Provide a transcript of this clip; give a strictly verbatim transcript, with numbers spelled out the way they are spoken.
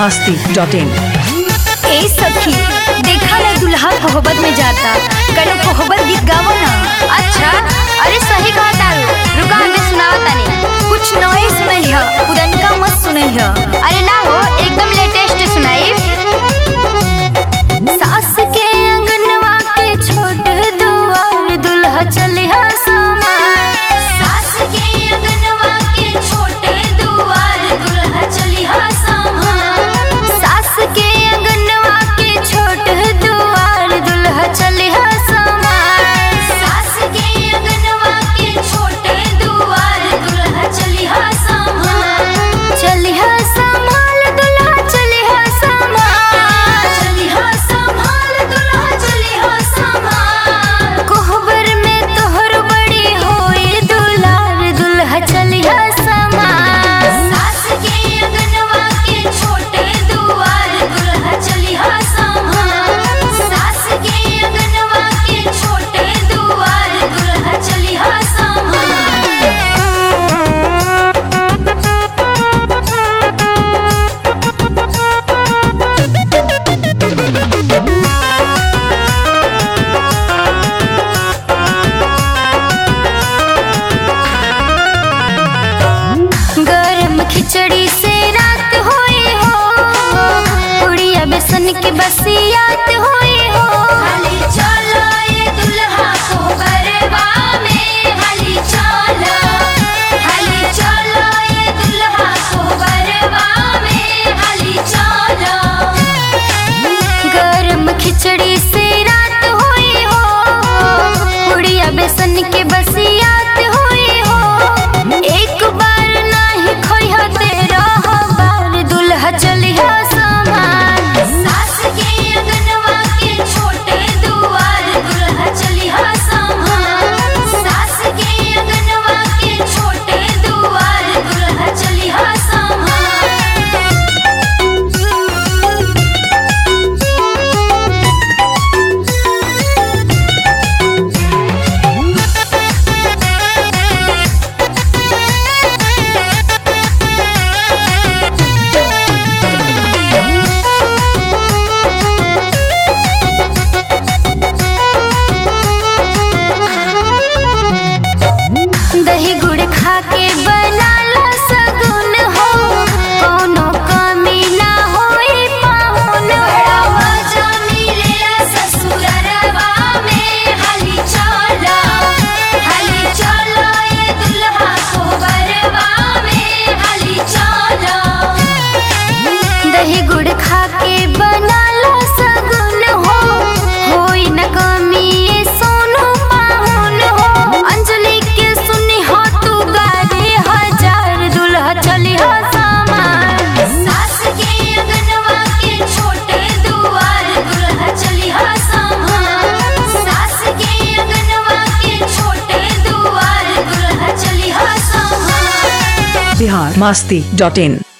मस्ती dot इन। ए सखी देखा ना दुल्हा मोहब्बत में जाता, कनो मोहब्बत गीत गावो ना। अच्छा अरे सही कहा तारू, रुका हमें सुनाओ तनी। कुछ नए सुनई है, पुरनका मत सुनई है। अरे ना हो, एकदम लेटेस्ट सुनाई। सास के अंगनवा के छोट दुआर दुल्हा चलिहा समा। सास के अंगनवा के छोटे दुआर दुल्हा चलिहा समा। सास के अंगनवा के छोट दुआर दुल्हा चलिहा समा। सास के अंगनवा के छोटे दुआर दुल्हा चलिहा समा। चलिहा संभाल दुल्हा चलिहा समा। चलिहा संभाल दुल्हा चलिहा समा। कोहबर में तोहर बड़ी होई दुलार दुल्हा चलिहा समा। सास के अंगनवा के छोटे दुआर दुल्हा चलिहा समा। सास के अंगनवा के छोटे दुआर दुल्हा चलिहा समा। गरम खिचड़ी से रात होई हो, उड़िया बेसन के बसियात होई हो। हाली चलो ये दुल्हा को बरवा में, हाली चलो। हाली चलो ये दुल्हा को बरवा में, हाली चलो। गरम खिचड़ी से रात होई हो, उड़िया बेसन के बसियात होई हो। एक बार नाही खोइहा तेरा बार दुल्हा चलिहा समा। सास के अंगनवा के छोटे दुआर दुल्हा चलिहा समा। सास के अंगनवा के छोटे दुआर दुल्हा चलिहा समा। दही गुड़ खा के बनाला सगुन हो, कोनो कमी ना होई पाहुन हो। बड़ा मजा मिलेला ससुररवा में, हाली चलो। हाली चलो ये दुल्हा को बरवा में, हाली चलो। दही गुड़ खा के बनाला सगुन हो, होई न कमी ये सोनू पाहुन हो। अंजलि के सुनी हो तू गारे हजार दुल्हा चलिहा समा। सास के अंगनवा के छोटे दुआर दुल्हा चलिहा समा। सास के अंगनवा के छोटे दुआर दुल्हा चलिहा समा। बिहार मस्ती डॉट इन।